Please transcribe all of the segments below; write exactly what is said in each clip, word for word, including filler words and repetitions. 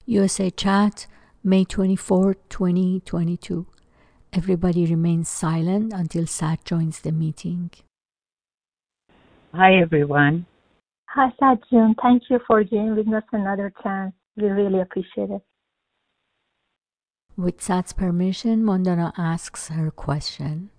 U S A Chat, May twenty-fourth, twenty twenty-two. Everybody remains silent until Sat joins the meeting. Hi, everyone. Hi, Sajun. Thank you for giving us another chance. We really appreciate it. With Sat's permission, Mandana asks her question.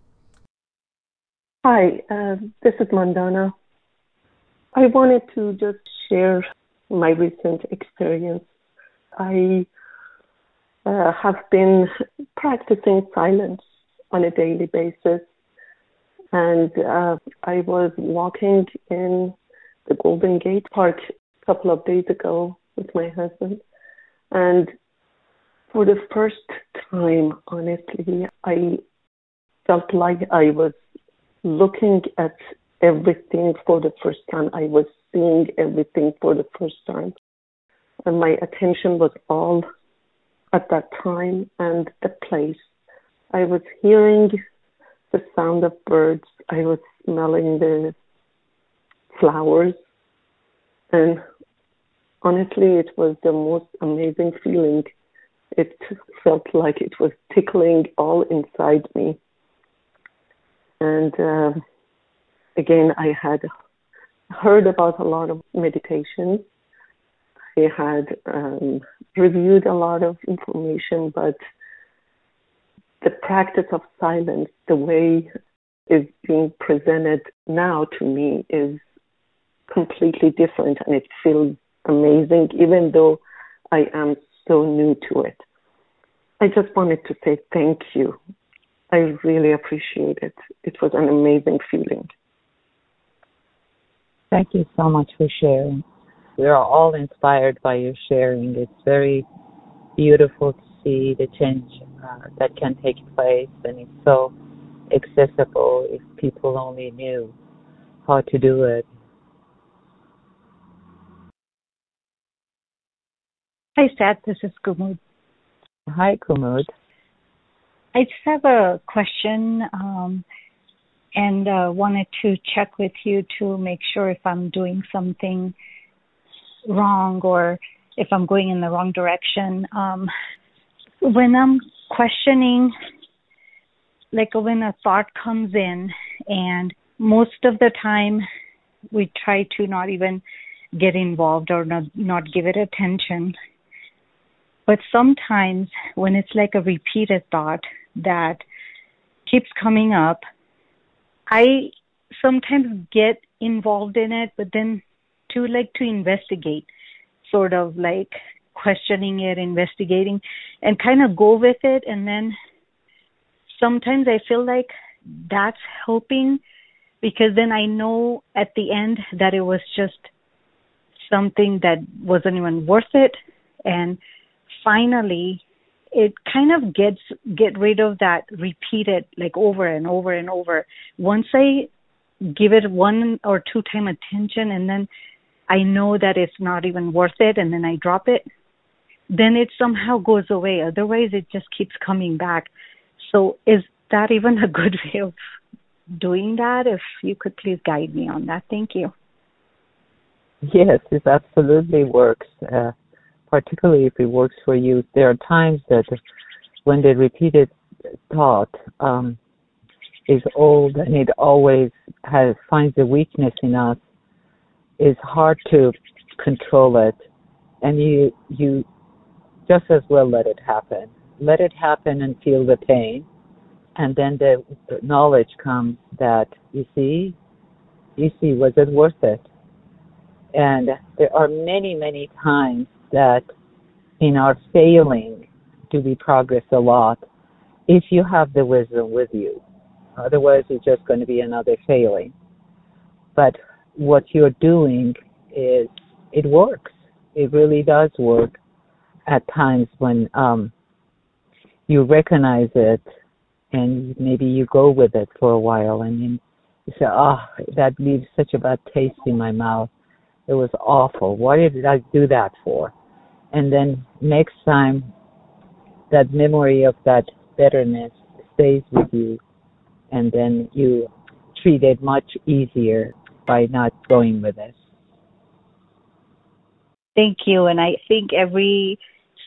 Hi, uh, this is Mandana. I wanted to just share my recent experience. I uh, have been practicing silence on a daily basis, and uh, I was walking in the Golden Gate Park a couple of days ago with my husband, and for the first time, honestly, I felt like I was looking at everything for the first time. I was seeing everything for the first time. And my attention was all at that time and the place. I was hearing the sound of birds. I was smelling the flowers. And honestly, it was the most amazing feeling. It felt like it was tickling all inside me. And uh, again, I had heard about a lot of meditation. I had um, reviewed a lot of information, but the practice of silence, the way it's being presented now to me, is completely different, and it feels amazing, even though I am so new to it. I just wanted to say thank you. I really appreciate it. It was an amazing feeling. Thank you so much for sharing. We are all inspired by your sharing. It's very beautiful to see the change uh, that can take place, and it's so accessible if people only knew how to do it. Hi, Sat. This is Kumud. Hi, Kumud. I just have a question um, and uh, wanted to check with you to make sure if I'm doing something wrong or if I'm going in the wrong direction. Um, when I'm questioning, like when a thought comes in, and most of the time we try to not even get involved or not, not give it attention. But sometimes when it's like a repeated thought that keeps coming up, I sometimes get involved in it, but then to like to investigate, sort of like questioning it, investigating, and kind of go with it. And then sometimes I feel like that's helping, because then I know at the end that it was just something that wasn't even worth it. And finally, it kind of gets get rid of that repeated, like over and over and over. Once I give it one or two time attention, and then I know that it's not even worth it, and then I drop it, then it somehow goes away. Otherwise, it just keeps coming back. So is that even a good way of doing that? If you could please guide me on that. Thank you. Yes, it absolutely works. Uh, particularly if it works for you. There are times that when the repeated thought um, is old and it always has finds a weakness in us, it's hard to control it, and you you just as well let it happen. Let it happen and feel the pain, and then the knowledge comes that you see, you see, was it worth it? And there are many, many times that in our failing do we progress a lot if you have the wisdom with you. Otherwise, it's just going to be another failing. But what you're doing is, it works. It really does work at times when um, you recognize it and maybe you go with it for a while and you say, oh, that leaves such a bad taste in my mouth. It was awful. Why did I do that for? And then next time, that memory of that bitterness stays with you, and then you treat it much easier by not going with it. Thank you. And I think every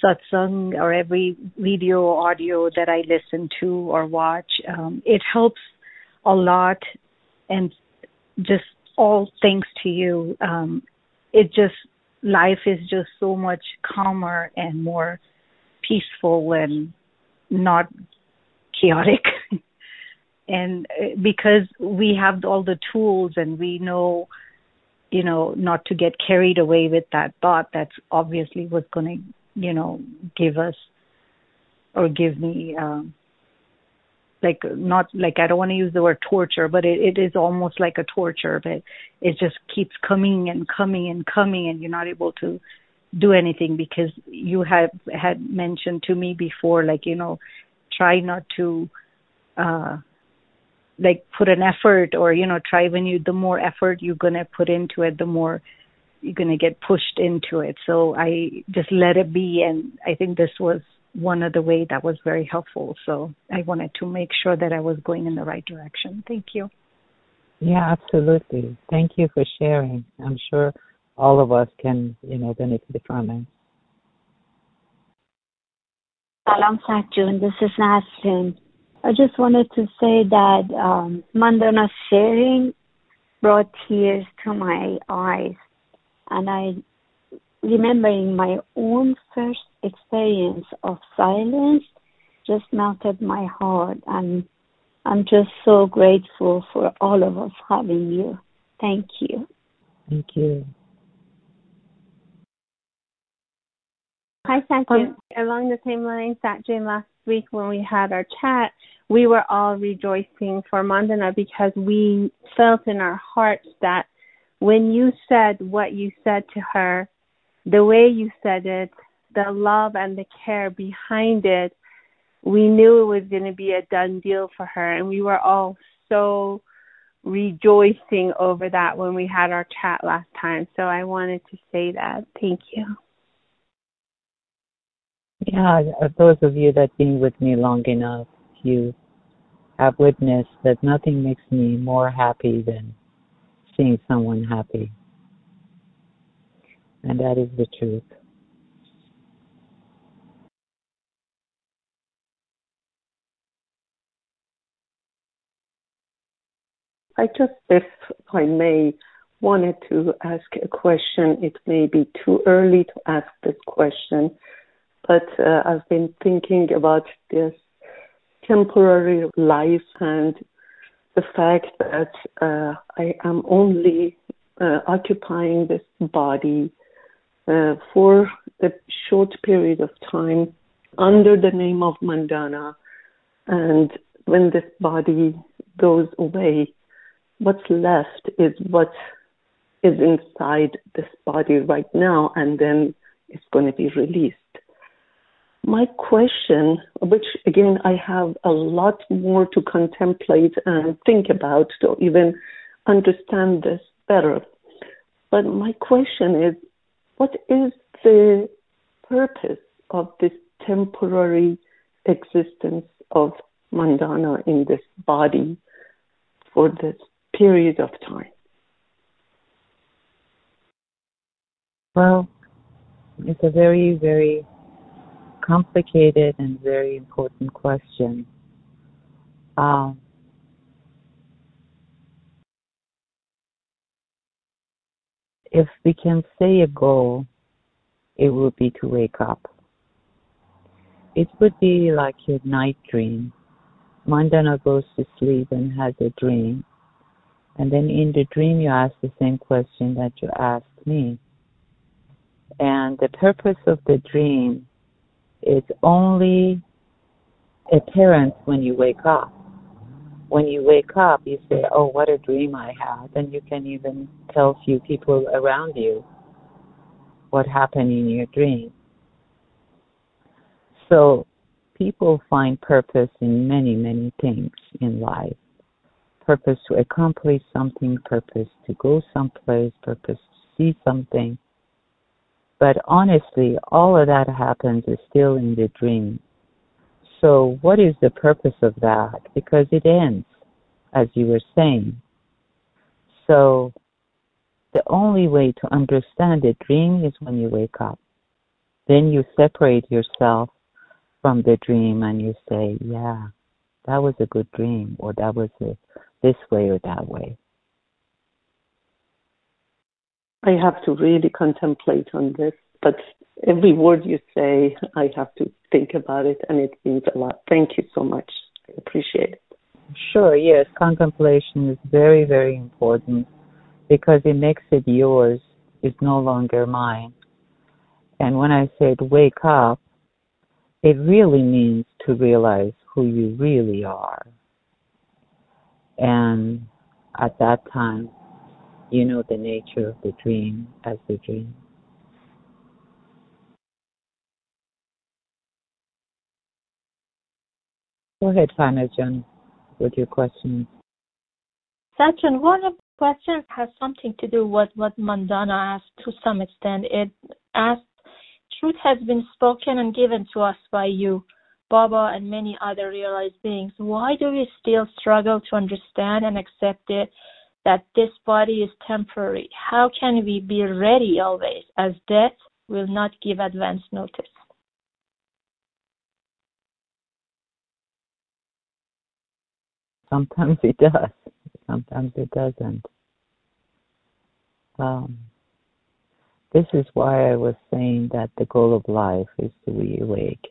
satsang or every video audio that I listen to or watch. Um, it helps a lot, and just all thanks to you. Um, it just, life is just so much calmer and more peaceful and not chaotic. And because we have all the tools and we know, you know, not to get carried away with that thought, that's obviously what's going to, you know, give us or give me, um, like, not like, I don't want to use the word torture, but it, it is almost like a torture, but it just keeps coming and coming and coming, and you're not able to do anything because you have had mentioned to me before, like, you know, try not to, uh, like put an effort, or, you know, try when you, the more effort you're going to put into it, the more you're going to get pushed into it. So I just let it be. And I think this was one of the way that was very helpful. So I wanted to make sure that I was going in the right direction. Thank you. Yeah, absolutely. Thank you for sharing. I'm sure all of us can, you know, benefit from it. Salam Satchun, this is Naslin. I just wanted to say that um, Mandana's sharing brought tears to my eyes. And I, remembering my own first experience of silence, just melted my heart. And I'm just so grateful for all of us having you. Thank you. Thank you. Hi, Satchun. Along the same lines, Satchun, last week when we had our chat, we were all rejoicing for Mandana because we felt in our hearts that when you said what you said to her, the way you said it, the love and the care behind it, we knew it was going to be a done deal for her. And we were all so rejoicing over that when we had our chat last time. So I wanted to say that. Thank you. Yeah, those of you that have been with me long enough, you have witnessed that nothing makes me more happy than seeing someone happy. And that is the truth. I just, if I may, wanted to ask a question. It may be too early to ask this question, but uh, I've been thinking about this temporary life and the fact that uh, I am only uh, occupying this body uh, for a short period of time under the name of Mandana. And when this body goes away, what's left is what is inside this body right now, and then it's going to be released. My question, which again I have a lot more to contemplate and think about to even understand this better, but my question is, what is the purpose of this temporary existence of Mandana in this body for this period of time? Well, it's a very, very complicated and very important question. Um, if we can say a goal, it would be to wake up. It would be like your night dream. Mandana goes to sleep and has a dream. And then in the dream you ask the same question that you asked me. And the purpose of the dream is only apparent when you wake up. When you wake up, you say, oh, what a dream I had. And you can even tell a few people around you what happened in your dream. So people find purpose in many, many things in life. Purpose to accomplish something, purpose to go someplace, purpose to see something. But honestly, all of that happens is still in the dream. So what is the purpose of that? Because it ends, as you were saying. So the only way to understand a dream is when you wake up. then you separate yourself from the dream and you say, yeah, that was a good dream, or that was a, this way or that way. I have to really contemplate on this, but every word you say, I have to think about it, and it means a lot. Thank you so much. I appreciate it. Sure, yes, contemplation is very, very important because it makes it yours. It's no longer mine. And when I said wake up, it really means to realize who you really are. And at that time, you know the nature of the dream as the dream. Go ahead, Fana John, with your questions. Sachin, one of the questions has something to do with what Mandana asked to some extent. It asked, truth has been spoken and given to us by you, Baba, and many other realized beings. Why do we still struggle to understand and accept it, that this body is temporary? How can we be ready always, as death will not give advance notice? Sometimes it does. Sometimes it doesn't. Um, this is why I was saying that the goal of life is to re-awake.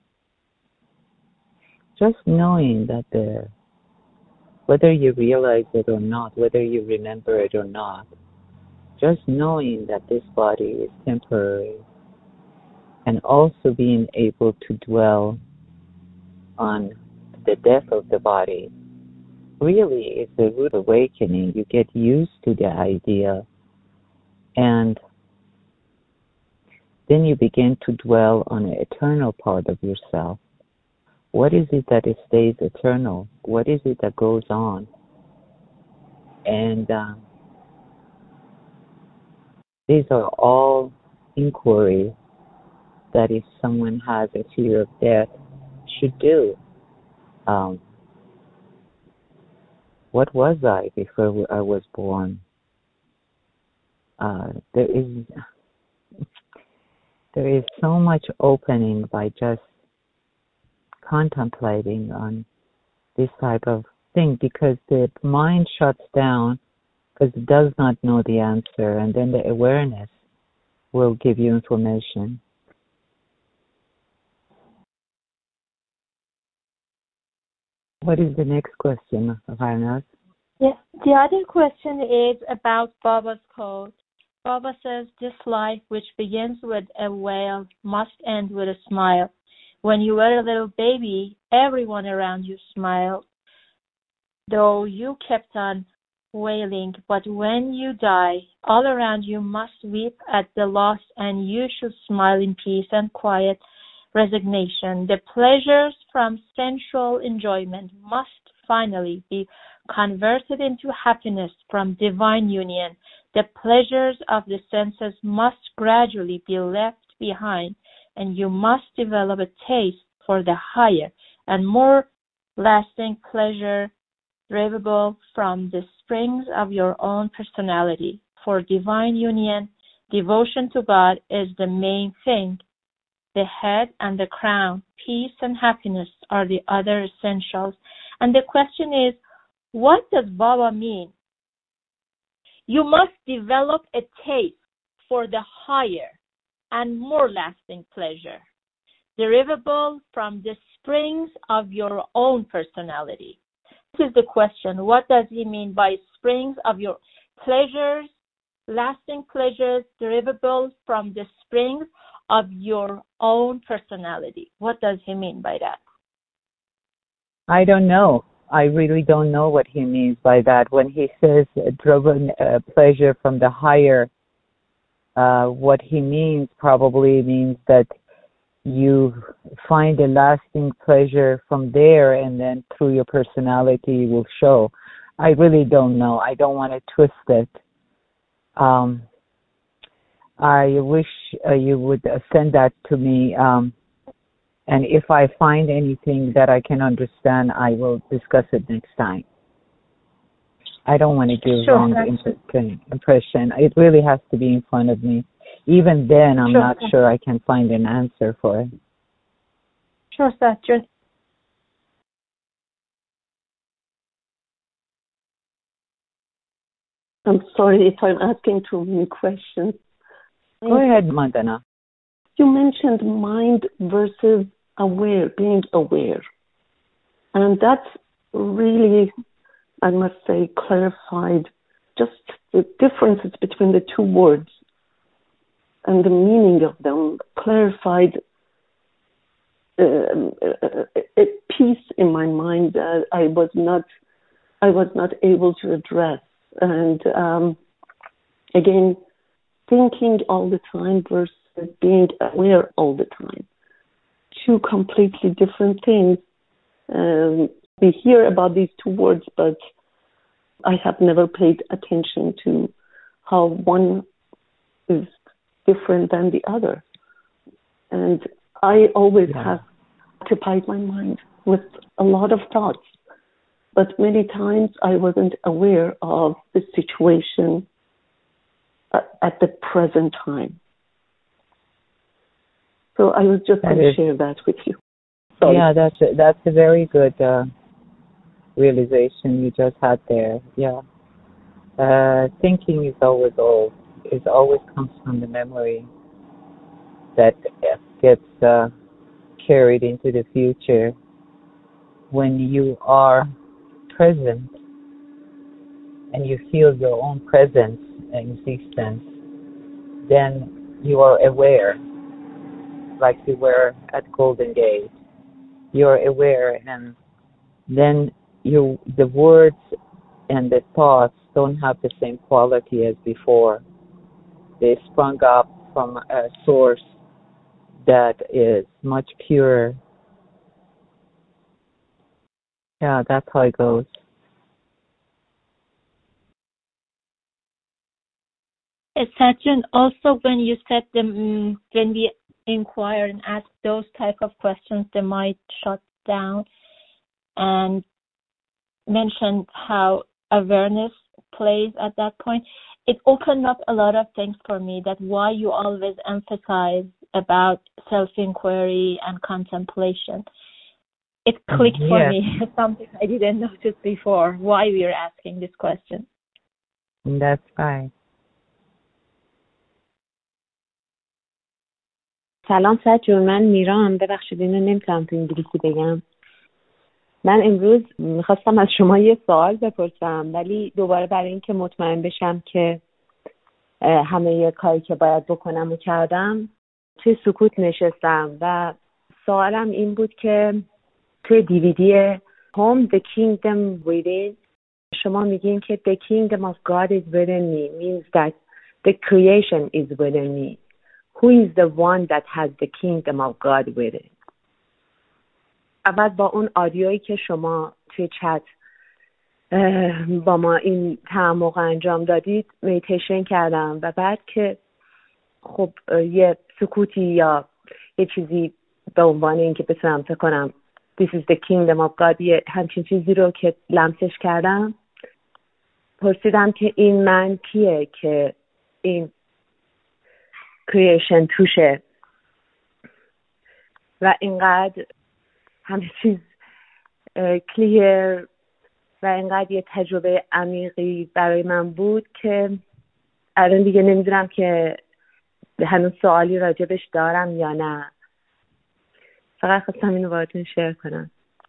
Just knowing that the, whether you realize it or not, whether you remember it or not, just knowing that this body is temporary, and also being able to dwell on the death of the body, really is the root awakening. You get used to the idea, and then you begin to dwell on the eternal part of yourself. What is it that it stays eternal? What is it that goes on? And uh, these are all inquiries that if someone has a fear of death should do. Um, what was I before I was born? Uh, there is there is so much opening by just contemplating on this type of thing, because the mind shuts down because it does not know the answer, and then the awareness will give you information. What is the next question, Varnas? Yeah, the other question is about Baba's quote. Baba says, this life which begins with a wail must end with a smile. When you were a little baby, everyone around you smiled, though you kept on wailing. But when you die, all around you must weep at the loss, and you should smile in peace and quiet resignation. The pleasures from sensual enjoyment must finally be converted into happiness from divine union. The pleasures of the senses must gradually be left behind, and you must develop a taste for the higher and more lasting pleasure derivable from the springs of your own personality. For divine union, devotion to God is the main thing. The head and the crown, peace and happiness are the other essentials. And the question is, what does Baba mean? You must develop a taste for the higher and more lasting pleasure, derivable from the springs of your own personality. This is the question. What does he mean by springs of your pleasures, lasting pleasures, derivable from the springs of your own personality? What does he mean by that? I don't know. I really don't know what he means by that. When he says uh, driven uh, pleasure from the higher, uh, what he means probably means that you find a lasting pleasure from there, and then through your personality will show. I really don't know. I don't want to twist it. Um, I wish uh, you would uh, send that to me. Um, And if I find anything that I can understand, I will discuss it next time. I don't want to give Sure, wrong imp- impression. It really has to be in front of me. even then, I'm Sure. not sure I can find an answer for it. Sure, Saturn. I'm sorry if I'm asking too many questions. Go ahead, Mandana. You mentioned mind versus aware, being aware. And that's really, I must say, clarified just the differences between the two words and the meaning of them, clarified uh, a, a piece in my mind that I was not, I was not able to address. And um, again, thinking all the time versus being aware all the time. Two completely different things. Um, we hear about these two words, but I have never paid attention to how one is different than the other. And I always Yeah. have occupied my mind with a lot of thoughts, but many times I wasn't aware of the situation at, at the present time. So I was just That going to is- share that with you. Sorry. Yeah, that's a, that's a very good uh, realization you just had there. Yeah, uh, thinking is always old. It always comes from the memory that gets uh, carried into the future. When you are present and you feel your own presence and existence, then you are aware, like you were at Golden Gate. You're aware, and then you the words and the thoughts don't have the same quality as before. They sprung up from a source that is much purer. Yeah, that's how it goes. Saturn, also when you said them, mm, when we inquire and ask those type of questions, they might shut down, and mentioned how awareness plays at that point. It opened up a lot of things for me, that why you always emphasize about self-inquiry and contemplation. It clicked for Yes. me, something I didn't notice before, why we are asking this question. That's right. سلام سجون، من میرام. ببخشید اینو نمیتونم تو انگلیسی بگم. من امروز میخواستم از شما یه سوال بپرسم، ولی دوباره برای اینکه مطمئن بشم که همه یه کاری که باید بکنم و کردم، توی سکوت نشستم و سوالم این بود که توی دیویدی Home the Kingdom Within شما میگین که the Kingdom of God is within me means that the creation is within me. Who is the one that has the kingdom of God within? اول با اون آدیویی که شما توی چت با ما این تعمق انجام دادید میتیشن کردم و بعد که خب یه سکوتی یا یه چیزی به عنوان اینکه بتونم فکر کنم This is the kingdom of God یه همچین چیزی رو که لمسش کردم، پرسیدم که این من کیه که این کریشن توشه و اینقدر همه چیز کلیر و اینقدر یه تجربه عمیقی برای من بود که الان دیگه نمیدونم که هنوز سوالی راجبش دارم یا نه. فقط خواستم اینو باهاتون شیر کنم.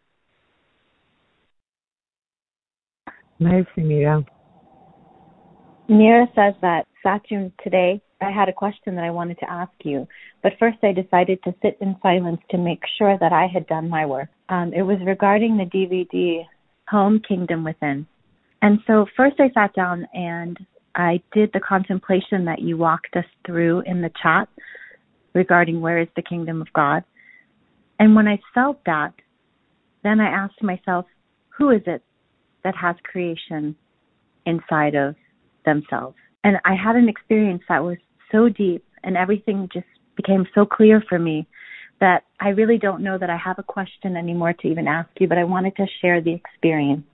مرسی میرم. Mira says that, Satyam, today I had a question that I wanted to ask you, but first I decided to sit in silence to make sure that I had done my work. Um, it was regarding the D V D, Home Kingdom Within. And so first I sat down and I did the contemplation that you walked us through in the chat regarding where is the kingdom of God. And when I felt that, then I asked myself, who is it that has creation inside of themselves? And I had an experience that was so deep and everything just became so clear for me that I really don't know that I have a question anymore to even ask you, but I wanted to share the experience.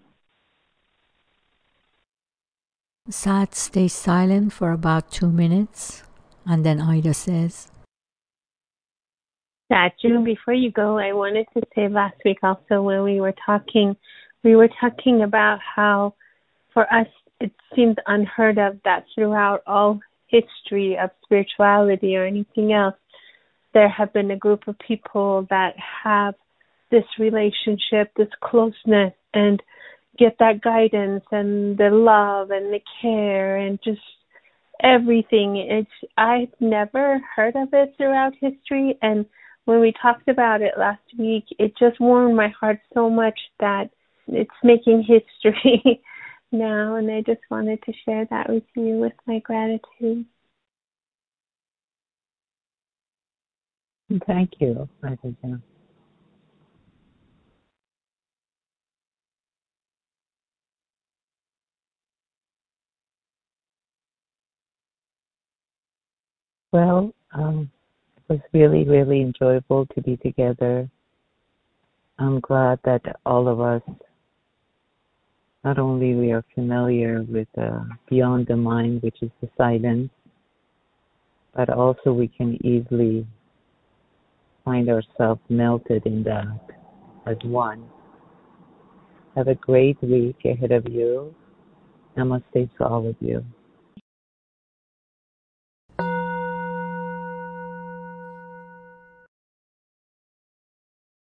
Sat, stay silent for about two minutes And then Ida says, that June, before you go, I wanted to say last week also when we were talking, we were talking about how for us it seems unheard of that throughout all history of spirituality or anything else, there have been a group of people that have this relationship, this closeness, and get that guidance and the love and the care and just everything. It's I've never heard of it throughout history, and when we talked about it last week, it just warmed my heart so much that it's making history now, and I just wanted to share that with you with my gratitude. Thank you, Aditya. Well, um, it was really, really enjoyable to be together. I'm glad that all of us, not only we are familiar with uh, beyond the mind, which is the silence, but also we can easily find ourselves melted in that as one. Have a great week ahead of you. Namaste to all of you.